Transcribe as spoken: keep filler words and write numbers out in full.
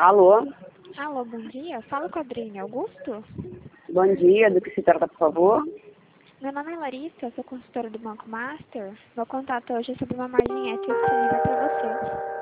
Alô? Alô, bom dia. Fala com a Adriane Augusto. Bom dia, do que se trata, por favor? Meu nome é Larissa, eu sou consultora do Banco Master. Meu contato hoje é sobre uma margem extra disponível para você.